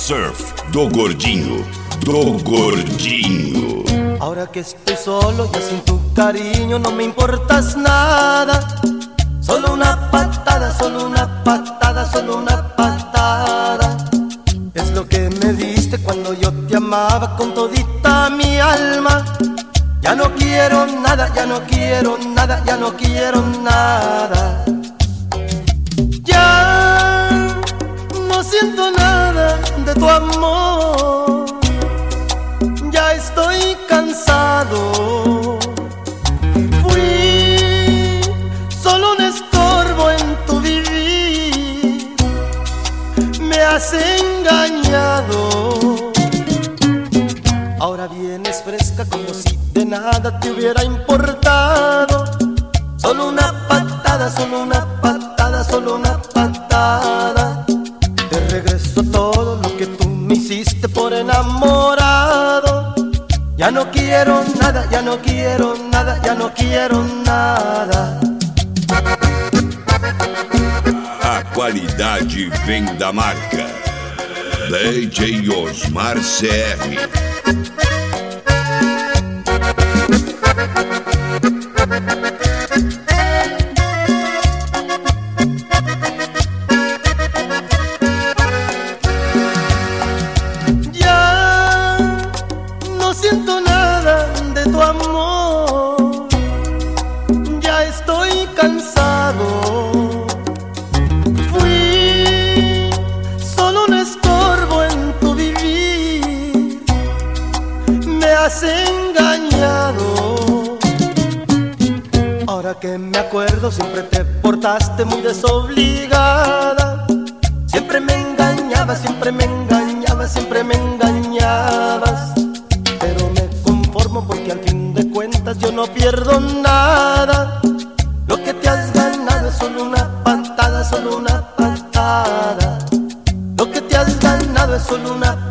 Surf do Gordinho, do Gordinho. Ahora que estoy solo ya sin tu cariño no me importas nada. Solo una patada, solo una patada, solo una patada. Es lo que me diste cuando yo te amaba con todita mi alma. Ya no quiero nada, ya no quiero nada, ya no quiero nada. Ya no siento nada de tu amor. Ya estoy cansado. Fui solo un estorbo en tu vivir. Me has engañado. Ahora vienes fresca como si de nada te hubiera importado. Solo una patada, solo una patada, solo una patada. Te regreso todo lo que tú me hiciste por enamorado. Ya no quiero nada, ya no quiero nada, ya no quiero nada. A qualidade vem da marca DJ Osmar CR. Siento nada de tu amor. Ya estoy cansado. Fui solo un estorbo en tu vivir. Me has engañado. Ahora que me acuerdo siempre te portaste muy desobligada. Siempre me engañabas, siempre me engañabas, siempre me engañabas. Porque al fin de cuentas yo no pierdo nada. Lo que te has ganado es solo una patada, solo una patada. Lo que te has ganado es solo una